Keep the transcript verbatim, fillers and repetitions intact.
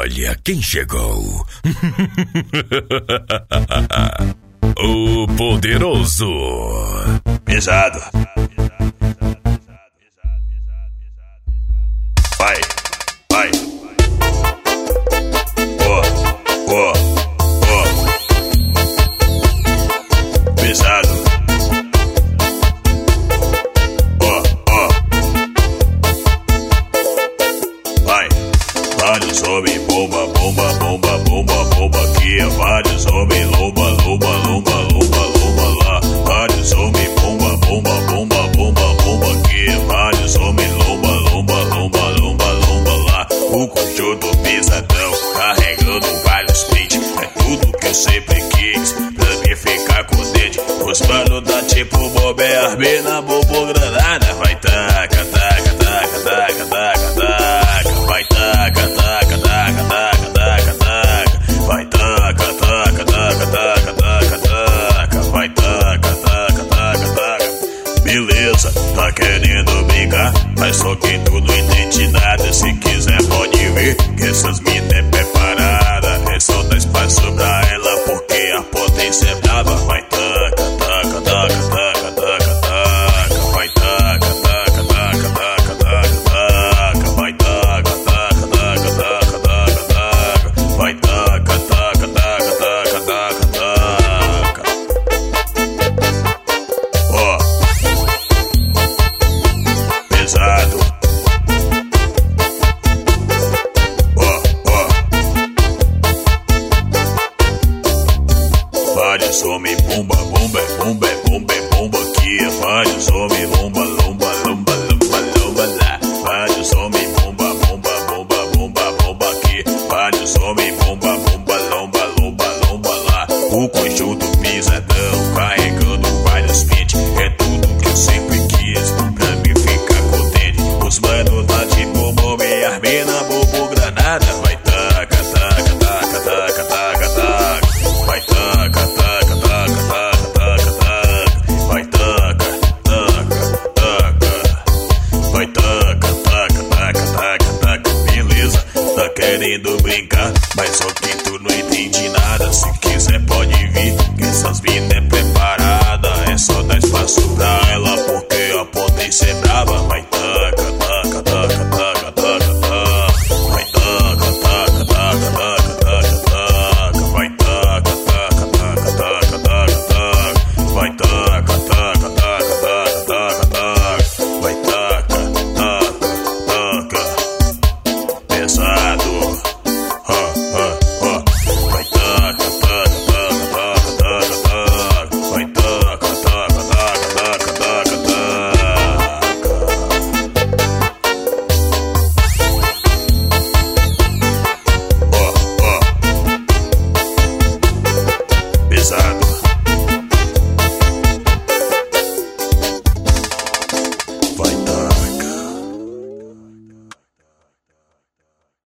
Olha quem chegou. O poderoso. Pesado. Vai, vai. Ó, ó, ó. Pesado. Ó, ó. Vai. Vários homens, bomba, bomba, bomba, bomba, bomba aqui. Vários homens, lomba, lomba, lomba, lomba, lomba lá. Vários homens, bomba, bomba, bomba, bomba, bomba aqui. Vários homens, lomba, lomba, lomba, lomba, lomba lá. O conjunto pesadão, carregando vários beats. É tudo que eu sempre quis, pra mim ficar com o dente. Os manos dá tipo bobé, arbena, bobo, granada. Vai taca, taca, taca, taca, taca, taca. Vai taca, taca, taca, taca, taca, taca. Vai taca, taca, taca, taca, taca, taca. Vai taca, taca, taca, taca. Beleza, tá querendo brincar, mas só que tu não entende nada. Se quiser pode ver, que essas minas é preparada. É só dar espaço pra ela, porque a potência é brava. Vai taca, taca, taca, taca, taca, taca. Vai taca, taca, taca, taca, taca, taca. Vai taca, taca, taca, taca, taca, taca. Vai taca, taca, taca, taca, taca, taca. Ó, pesado. Ó, ó. Vários homens, bomba, bomba, bomba, bomba, bomba aqui. Vários homens, lomba, lomba, lomba, lomba, lomba lá. Vários homens, bomba, bomba, bomba, bomba, bomba aqui. Vários homens, bomba, bomba, lomba, lomba, lomba lá. O conjunto pisadão, carregando vários beats. É tudo que eu sempre quis, pra mim ficar contente. Os manos tá tipo bomba, arbena, bobo, granada. Vai taca, taca, taca, taca, taca, taca. Vai taca, taca, taca, taca, taca, taca. Vai taca, taca, taca. Vai taca, taca, taca, taca, taca. Beleza, tá querendo brincar, mas só que tu não entende nada. Se quiser pode vir, que essas minas é preparada. É só dar espaço pra